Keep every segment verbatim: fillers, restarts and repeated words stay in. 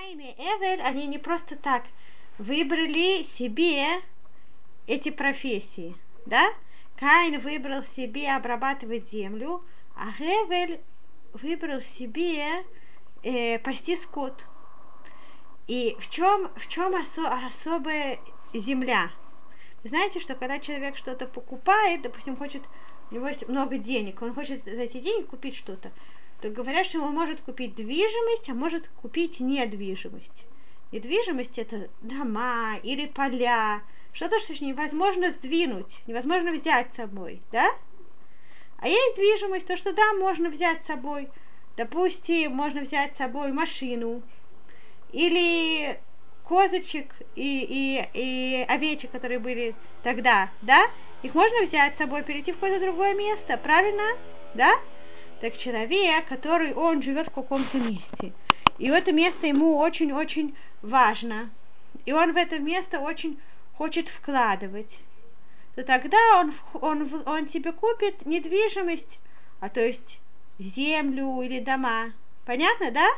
Каин и Эвель, они не просто так выбрали себе эти профессии, да? Каин выбрал себе обрабатывать землю, а Эвель выбрал себе э, пасти скот. И в чем, в чем осо- особая земля? Вы знаете, что когда человек что-то покупает, допустим, хочет, у него есть много денег, он хочет за эти деньги купить что-то, то говорят, что он может купить движимость, а может купить недвижимость. Недвижимость — это дома или поля, что-то, что невозможно сдвинуть, невозможно взять с собой, да? А есть движимость, то, что да, можно взять с собой. Допустим, можно взять с собой машину, или козочек и, и, и овечек, которые были тогда, да? Их можно взять с собой, перейти в какое-то другое место, правильно? Да? Так человек, который, он живет в каком-то месте, и в это место ему очень-очень важно, и он в это место очень хочет вкладывать, то тогда он, он, он себе купит недвижимость, а то есть землю или дома. Понятно, да?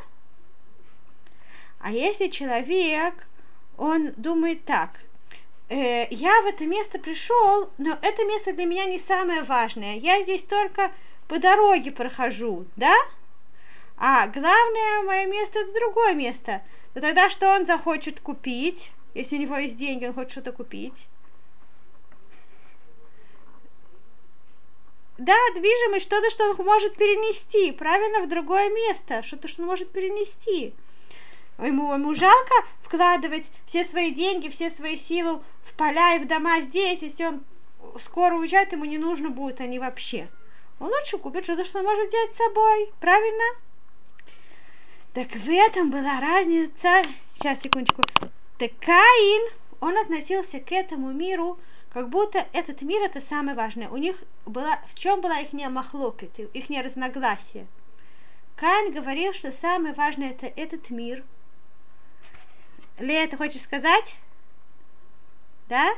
А если человек, он думает так, э, я в это место пришел, но это место для меня не самое важное, я здесь только по дороге прохожу, да? А главное мое место — это другое место. То тогда что он захочет купить, если у него есть деньги, он хочет что-то купить? Да, движимость, что-то, что он может перенести, правильно, в другое место, что-то, что он может перенести. Ему, ему жалко вкладывать все свои деньги, все свои силы в поля и в дома здесь, если он скоро уезжает, ему не нужно будет они вообще. Он лучше купит что-то, что он может взять с собой, правильно? Так в этом была разница. Сейчас, секундочку. Так Каин, он относился к этому миру, как будто этот мир — это самое важное. У них была, в чем была их махлокет, их разногласие? Каин говорил, что самое важное — это этот мир. Лея, ты хочешь сказать? Да?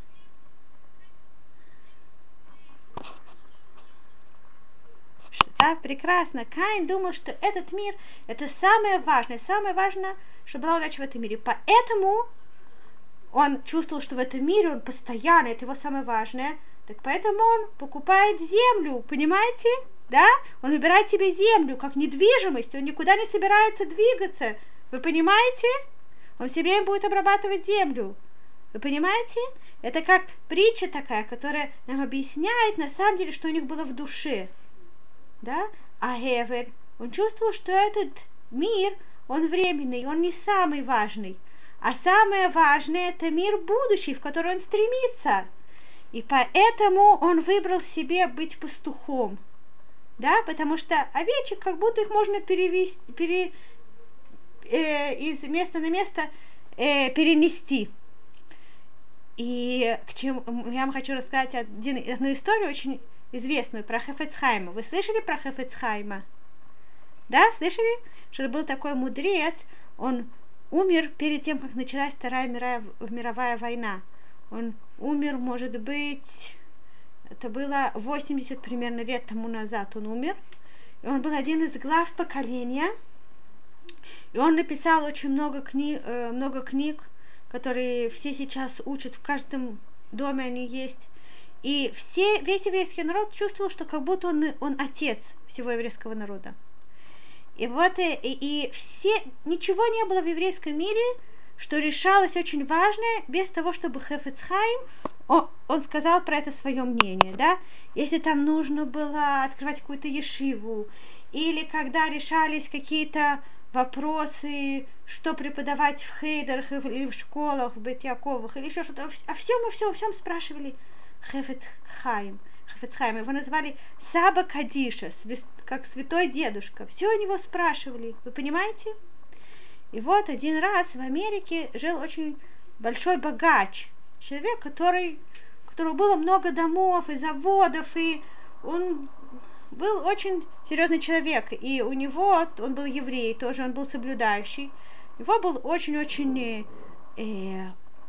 Да, прекрасно. Каин думал, что этот мир — это самое важное. Самое важное, чтобы была удача в этом мире. Поэтому он чувствовал, что в этом мире он постоянно, это его самое важное. Так поэтому он покупает землю, понимаете? Да? Он выбирает себе землю как недвижимость, он никуда не собирается двигаться. Вы понимаете? Он все время будет обрабатывать землю. Вы понимаете? Это как притча такая, которая нам объясняет на самом деле, что у них было в душе. Да? А Эвель, он чувствовал, что этот мир, он временный, он не самый важный. А самое важное — это мир будущий, в который он стремится. И поэтому он выбрал себе быть пастухом. Да? Потому что овечек, как будто их можно перевести, пере, э, из места на место э, перенести. И к чему я вам хочу рассказать один, одну историю очень известную про Хафец Хаима. Вы слышали про Хафец Хаима? Да, слышали? Что был такой мудрец, он умер перед тем, как началась Вторая мировая, мировая война. Он умер, может быть, это было восемьдесят примерно лет тому назад он умер. И он был один из глав поколения. И он написал очень много, кни, э, много книг, которые все сейчас учат, в каждом доме они есть. И все, весь еврейский народ чувствовал, что как будто он, он отец всего еврейского народа. И вот и, и все, ничего не было в еврейском мире, что решалось очень важное, без того, чтобы Хафец Хаим, он, он сказал про это свое мнение, да? Если там нужно было открывать какую-то ешиву, или когда решались какие-то вопросы, что преподавать в хейдерах или в школах, в Бет-Яковах, или еще что-то, о всем и всем, всем спрашивали Хафец Хаим. Хафец Хаим, его назвали Саба Кадиша, как святой дедушка. Все у него спрашивали, вы понимаете? И вот один раз в Америке жил очень большой богач, человек, который, у которого было много домов и заводов, и он был очень серьезный человек, и у него, он был еврей тоже, он был соблюдающий, у него был очень-очень э,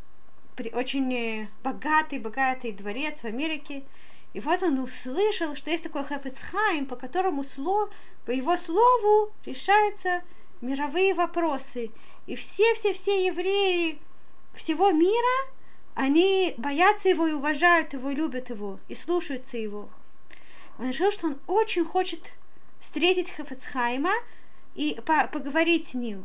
очень богатый, богатый дворец в Америке. И вот он услышал, что есть такой Хафец Хаим, по которому слову, по его слову решается мировые вопросы. И все-все-все евреи всего мира, они боятся его и уважают его, и любят его, и слушаются его. Он решил, что он очень хочет встретить Хафец Хаима и по поговорить с ним.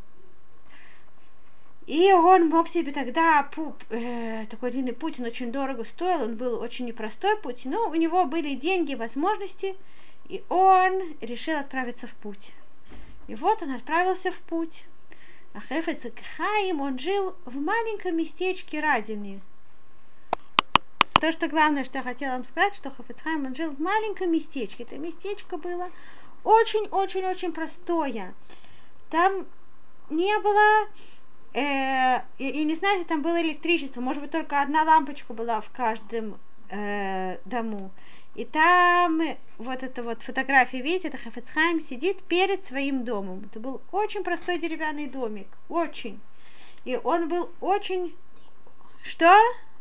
И он мог себе тогда, э, такой длинный путь, он очень дорого стоил, он был очень непростой путь, но у него были деньги, возможности, и он решил отправиться в путь. И вот он отправился в путь. А Хафец Хаим, он жил в маленьком местечке Радине. То, что главное, что я хотела вам сказать, что Хафец Хаим, он жил в маленьком местечке. Это местечко было очень-очень-очень простое. Там не было, э, и не знаю, если там было электричество, может быть, только одна лампочка была в каждом э, дому. И там вот эта вот фотография, видите, это Хафец Хаим сидит перед своим домом. Это был очень простой деревянный домик, очень. И он был очень... Что?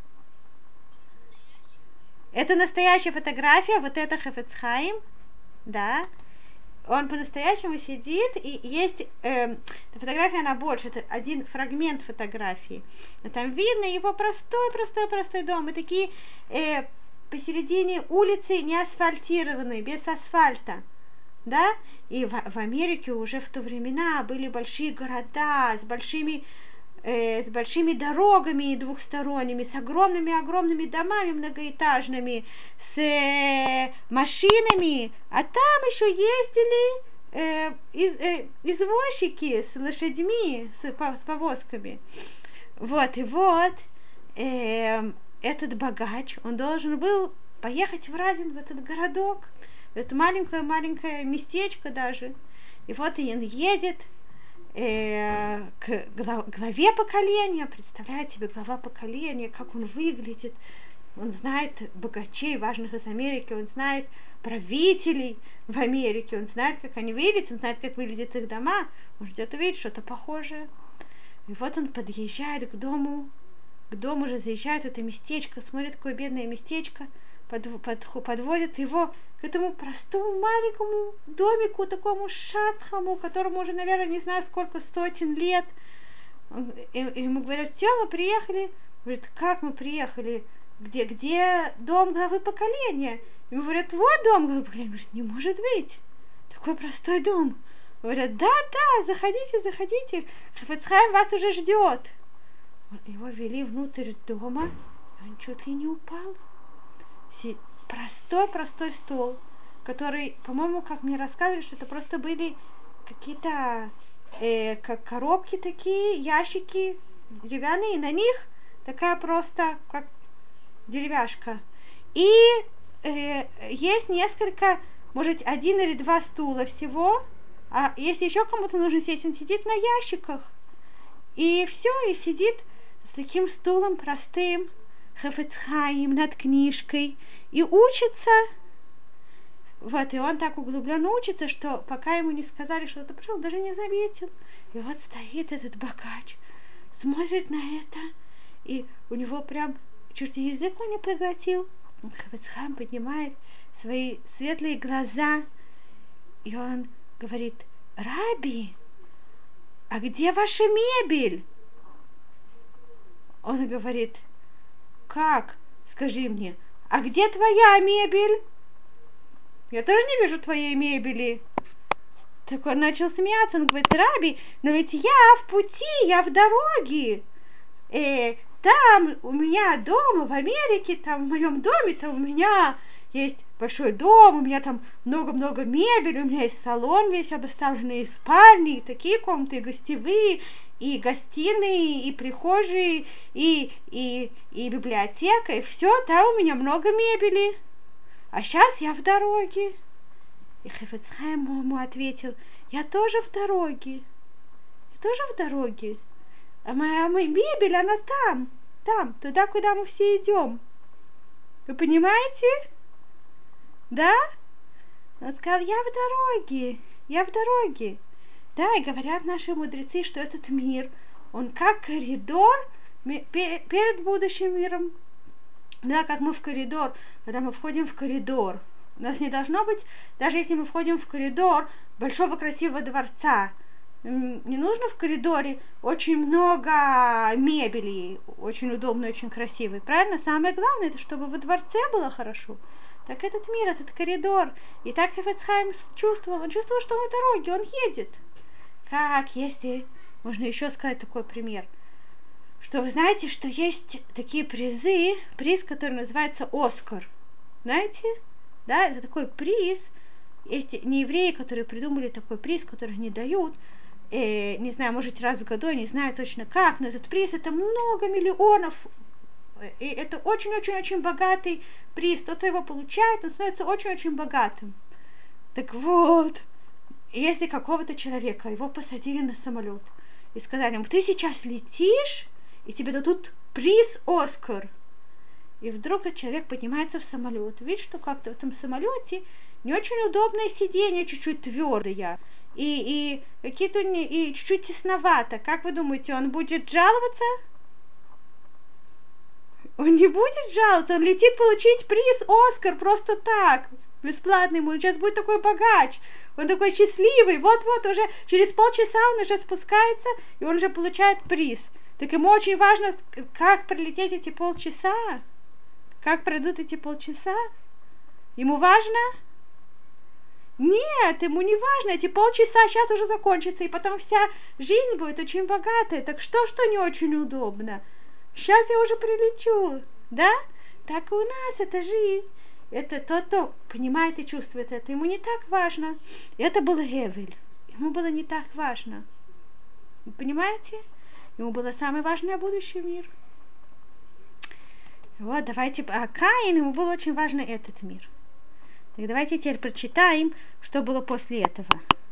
Это настоящая фотография, вот это Хафец Хаим, да. Он по-настоящему сидит, и есть э, фотография, она больше, это один фрагмент фотографии. Но там видно его простой-простой-простой дом, и такие... Э, посередине улицы не асфальтированные, без асфальта, да, и в, в Америке уже в то времена были большие города с большими, э, с большими дорогами двухсторонними, с огромными-огромными домами многоэтажными, с э, машинами, а там еще ездили э, из, э, извозчики с лошадьми, с, с повозками, вот, и вот, э, этот богач, он должен был поехать в Радин, в этот городок, в это маленькое-маленькое местечко даже. И вот он едет э, к главе поколения, представляете себе, глава поколения, как он выглядит. Он знает богачей, важных из Америки, он знает правителей в Америке, он знает, как они выглядят, он знает, как выглядят их дома, он ждет увидеть что-то похожее. И вот он подъезжает к дому, к дому уже заезжает в это местечко, смотрит, какое бедное местечко, под, под, подводит его к этому простому маленькому домику, такому шатхому, которому уже, наверное, не знаю, сколько сотен лет. Он, и, и ему говорят, все, мы приехали. Говорит, как мы приехали? Где, где дом главы поколения? Ему говорят, вот дом главы поколения. Говорит, не может быть, такой простой дом. Говорят, да, да, заходите, заходите, Хафец Хаим вас уже ждет. Его вели внутрь дома, и он чуть ли не упал. Простой-простой стол, который, по-моему, как мне рассказывали, что это просто были какие-то э, как коробки такие, ящики деревянные, и на них такая просто, как деревяшка. И э, есть несколько, может, один или два стула всего, а если еще кому-то нужно сесть, он сидит на ящиках. И все, и сидит с таким стулом простым, Хафец Хаим, над книжкой, и учится. Вот, и он так углубленно учится, что пока ему не сказали, что это пришел, даже не заметил. И вот стоит этот богач, смотрит на это, и у него прям чуть язык он не проглотил. Хафец Хаим поднимает свои светлые глаза, и он говорит, Раби, а где ваша мебель? Он говорит, как? Скажи мне, а где твоя мебель? Я тоже не вижу твоей мебели. Так он начал смеяться, он говорит, Раби, но ведь я в пути, я в дороге. Э, там у меня дома в Америке, там в моем доме, там у меня есть большой дом, у меня там много-много мебели, у меня есть салон весь обставленный, и спальни, и такие комнаты, и гостевые, и гостиные, и прихожие, и, и, и библиотека, и все, там у меня много мебели. А сейчас я в дороге. И Хафец Хаим ему ответил, я тоже в дороге. Я тоже в дороге. А моя, моя мебель, она там, там, туда, куда мы все идем. Вы понимаете? Да? Он сказал, я в дороге, я в дороге. Да, и говорят наши мудрецы, что этот мир, он как коридор перед будущим миром. Да, как мы в коридор, когда мы входим в коридор. У нас не должно быть, даже если мы входим в коридор большого красивого дворца, Не нужно в коридоре очень много мебели, очень удобно, очень красивый, правильно? Самое главное, это чтобы во дворце было хорошо. Так этот мир, этот коридор. И так Хафец Хаим чувствовал, он чувствовал, что он в дороге, он едет. Как, если, можно еще сказать такой пример, что вы знаете, что есть такие призы, приз, который называется Оскар. Знаете? Да, это такой приз. Есть неевреи, которые придумали такой приз, который не дают. Э, не знаю, может раз в году, я не знаю точно как, но этот приз это много миллионов. И это очень-очень-очень богатый приз. Кто-то его получает, он становится очень-очень богатым. Так вот, если какого-то человека его посадили на самолет и сказали ему, ты сейчас летишь, и тебе дадут приз Оскар. И вдруг этот человек поднимается в самолет. Видишь, что как-то в этом самолете не очень удобное сиденье, чуть-чуть твердое. И, и какие-то и чуть-чуть тесновато. Как вы думаете, он будет жаловаться? Он не будет жаловаться, он летит получить приз Оскар просто так, бесплатный ему, он сейчас будет такой богач, он такой счастливый, вот-вот уже через полчаса он уже спускается, и он уже получает приз. Так ему очень важно, как пролететь эти полчаса, как пройдут эти полчаса. Ему важно? Нет, ему не важно, эти полчаса сейчас уже закончатся, и потом вся жизнь будет очень богатая, так что, что не очень удобно? Сейчас я уже прилечу, да? Так и у нас это жизнь. Это тот, кто понимает и чувствует это. Ему не так важно. Это был Гевель. Ему было не так важно. Вы понимаете? Ему было самое важное будущее мир. Вот, давайте. А Каин, ему был очень важен этот мир. Так давайте теперь прочитаем, что было после этого.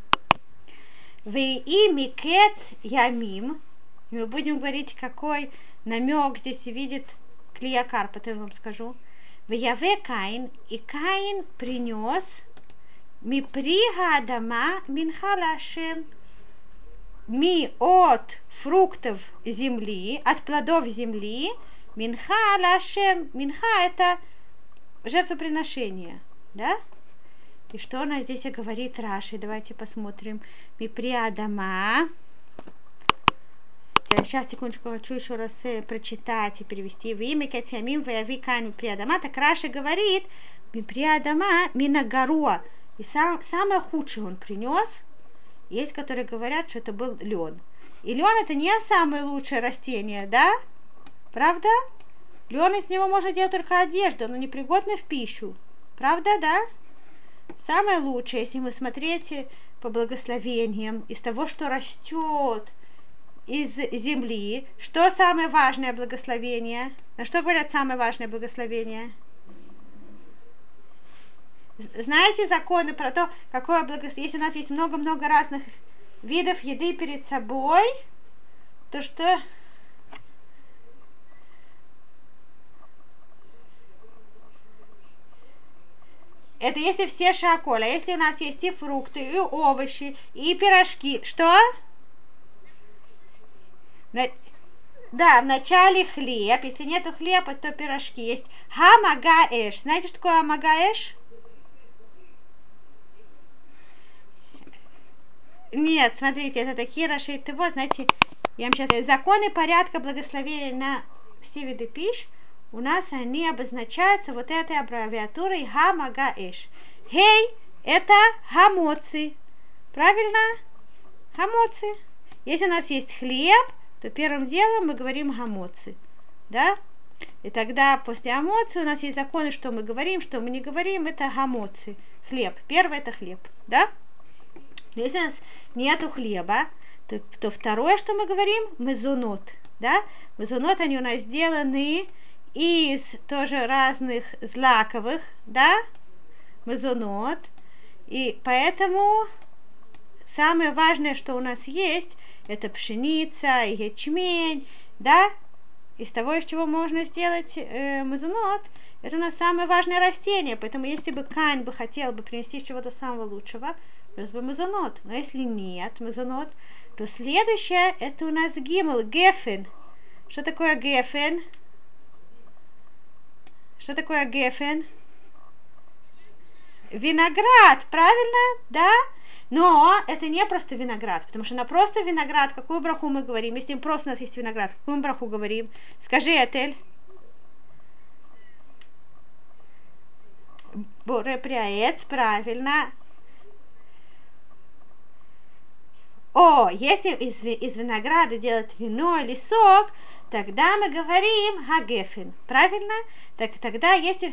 Веи микец ямим. И мы будем говорить, какой намек здесь видит Клиякар, потом я вам скажу. В Яве Каин, и Каин принес миприга Адама минхалашем, ми от фруктов земли, от плодов земли, минхалашем, минха это жертвоприношение, да? И что у нас здесь говорит Раши? Давайте посмотрим. Мипри Адама. Сейчас, секундочку, хочу еще раз э, прочитать и перевести. В имя Катямим Ваяви Каин Миприадама. Так Раша говорит, Миприадама Минагаруа. И сам, самое худшее он принес. Есть, которые говорят, что это был лен. И лен это не самое лучшее растение, да? Правда? Лен из него можно делать только одежду, но непригодно в пищу. Правда, да? Самое лучшее, если вы смотрите по благословениям, из того, что растет из земли. Что самое важное благословение? На что говорят самое важное благословение? Знаете законы про то, какое благословение? Если у нас есть много-много разных видов еды перед собой, то что? Это если все шаколь. А если у нас есть и фрукты, и овощи, и пирожки, что? Да, вначале хлеб. Если нету хлеба, то пирожки есть. Хамагаэш. Знаете, что такое амагаэш? Нет, смотрите, это такие расшиты. Вот, знаете, я вам сейчас... Законы порядка благословения на все виды пищ, у нас они обозначаются вот этой аббревиатурой хамагаэш. Хей, это хамоци. Правильно? Хамоци. Если у нас есть хлеб, то первым делом мы говорим хамоци, да? И тогда после хамоци у нас есть законы, что мы говорим, что мы не говорим, это хамоци, хлеб. Первое это хлеб, да? Если у нас нету хлеба, то, то второе, что мы говорим, мезонот, да? Мезонот, они у нас сделаны из тоже разных злаковых, да? Мезонот. И поэтому самое важное, что у нас есть, это пшеница и ячмень, да, из того, из чего можно сделать э, мезонот, это у нас самое важное растение, поэтому если бы Каин бы хотел бы принести чего-то самого лучшего, принес бы мезонот, но если нет мезонот, то следующее, это у нас гимл, гефен. Что такое гефен? Что такое гефен? Виноград, правильно, да? Но это не просто виноград, потому что на просто виноград, какую браху мы говорим? Если просто у нас есть виноград, какую мы браху говорим? Скажи, Этель. Боре пряец, правильно. О, если из, из винограда делать вино или сок, тогда мы говорим хагефин, правильно? Так тогда если...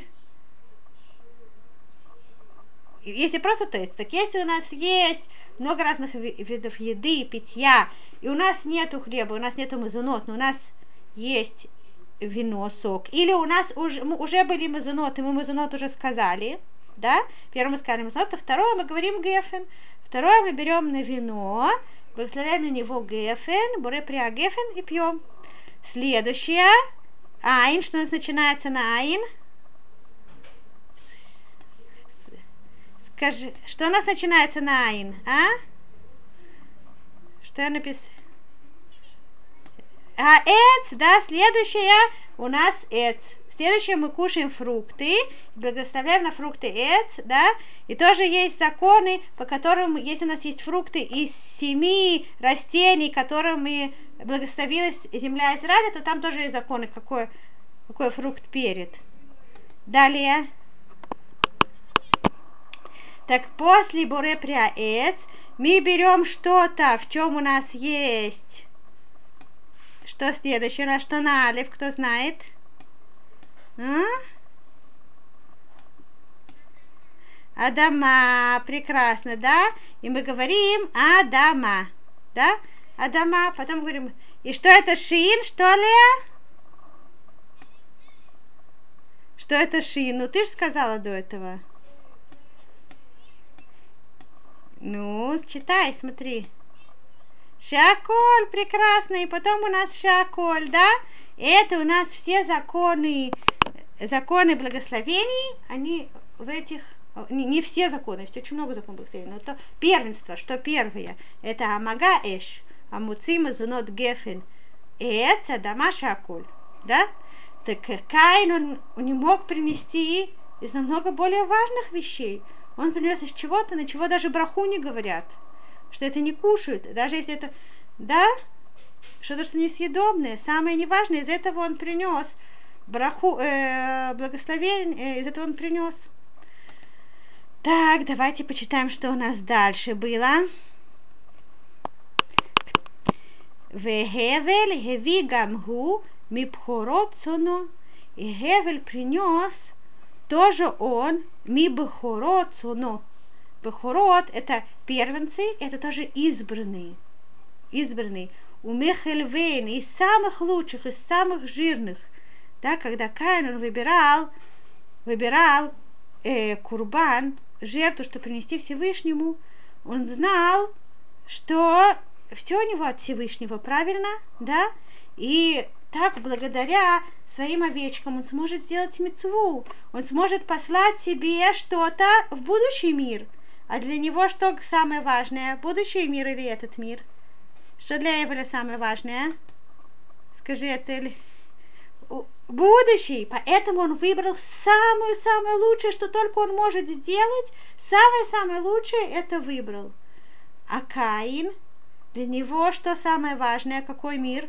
Если просто то есть, так если у нас есть много разных видов еды, питья, и у нас нету хлеба, у нас нету мазунот, но у нас есть вино, сок, или у нас уже, мы уже были мазунот, и мы мазунот уже сказали, да, первое мы сказали мазунот, а второе мы говорим гефен, второе мы берем на вино, благословляем на него гефен, боре пря гефен и пьем. Следующее, айн, что у нас начинается на айн? Скажи, что у нас начинается на айн, а? Что я написала? А эц, да, следующее у нас эц. Следующее мы кушаем фрукты, благословляем на фрукты эц, да, и тоже есть законы, по которым, если у нас есть фрукты из семи растений, которыми благословилась земля Израиля, то там тоже есть законы, какой, какой фрукт перед. Далее. Так после боре пря эц мы берем что-то, в чем у нас есть. Что следующее? На что на алиф, кто знает? А? Адама, прекрасно, да? И мы говорим Адама, да? Адама, потом говорим, и что это шин, что ли? Что это шин? Ну, ты же сказала до этого. Ну, читай, смотри. Шаколь, прекрасно, и потом у нас шаколь, да? Это у нас все законы, законы благословений, они в этих, не, не все законы, есть очень много законов благословений, но то первенство, что первое, это амага эш, амуцима зунот гефен, эц, адама шаколь, да? Так Каин, он, он не мог принести из намного более важных вещей. Он принес из чего-то, на чего даже браху не говорят, что это не кушают, даже если это, да, что-то, что несъедобное, самое неважное, из этого он принес браху, э, благословение, э, из этого он принес. Так, давайте почитаем, что у нас дальше было. Вехевель хеви гамгу мипхорот соно, и Хевель принес тоже он ми бхорот соно. Бхорот это первенцы, это тоже избранные. Избранные. У Мехельвейн, из самых лучших, из самых жирных. Да, когда Каин он выбирал, выбирал э, курбан, жертву, чтобы принести Всевышнему, он знал, что все у него от Всевышнего, правильно? Да? И так, благодаря своим овечкам, он сможет сделать мицву, он сможет послать себе что-то в будущий мир. А для него что самое важное? Будущий мир или этот мир? Что для Эвеля самое важное? Скажи, это будущий. Поэтому он выбрал самое-самое лучшее, что только он может сделать. Самое-самое лучшее это выбрал. А Каин, для него что самое важное? Какой мир?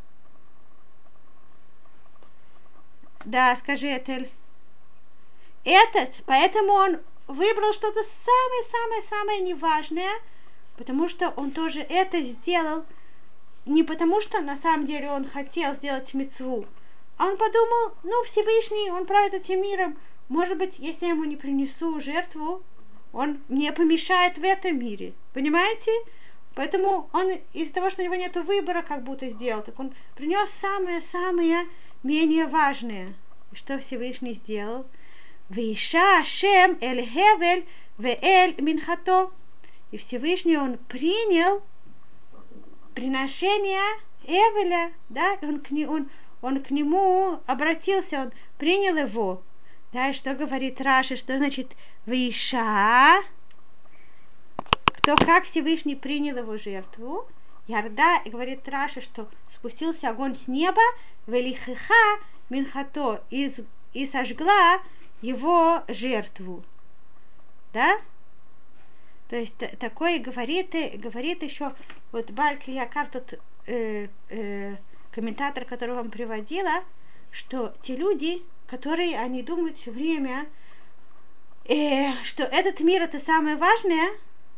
Да, скажи, Этель. Этот, поэтому он выбрал что-то самое-самое-самое неважное, потому что он тоже это сделал не потому, что на самом деле он хотел сделать мицву, а он подумал, ну, Всевышний, он правит этим миром, может быть, если я ему не принесу жертву, он мне помешает в этом мире, понимаете? Поэтому он из-за того, что у него нет выбора, как будто сделал, так он принес самое-самое менее важное. И что Всевышний сделал? Вейша Ашем эль Хевель веэль минхато. И Всевышний он принял приношение Эвеля, да, и он к, не, он, он к нему обратился, он принял его. Да, и что говорит Раши, что значит Вейша? Кто как Всевышний принял его жертву? Ярда, и говорит Раши, что спустился огонь с неба, велихиха минхато, и, и сожгла его жертву. Да? То есть такое говорит, говорит еще, вот Баль Кли Якар, тот э, э, комментатор, который вам приводила, что те люди, которые, они думают все время, э, что этот мир это самое важное,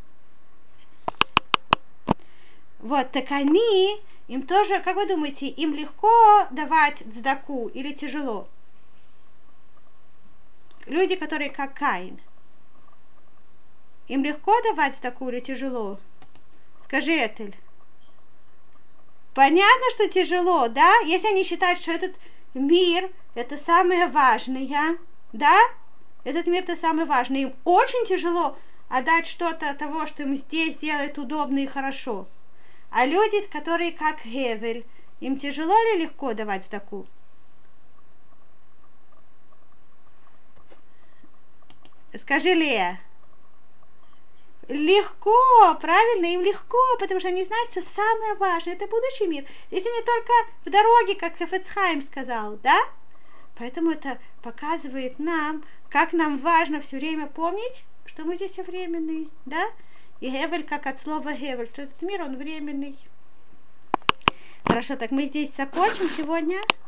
вот, так они, им тоже, как вы думаете, им легко давать цдаку или тяжело? Люди, которые как Каин, им легко давать цдаку или тяжело? Скажи, Этель. Понятно, что тяжело, да? Если они считают, что этот мир это самое важное, да? Этот мир это самое важное. Им очень тяжело отдать что-то от того, что им здесь делает удобно и хорошо. А люди, которые как Гевель, им тяжело или легко давать цдаку? Скажи, Лея. Легко, правильно, им легко, потому что они знают, что самое важное это будущий мир. Если не только в дороге, как Хафец Хаим сказал, да? Поэтому это показывает нам, как нам важно все время помнить, что мы здесь временные, да? И Гевель, как от слова Гевель, что этот мир, он временный. Хорошо, так мы здесь закончим сегодня.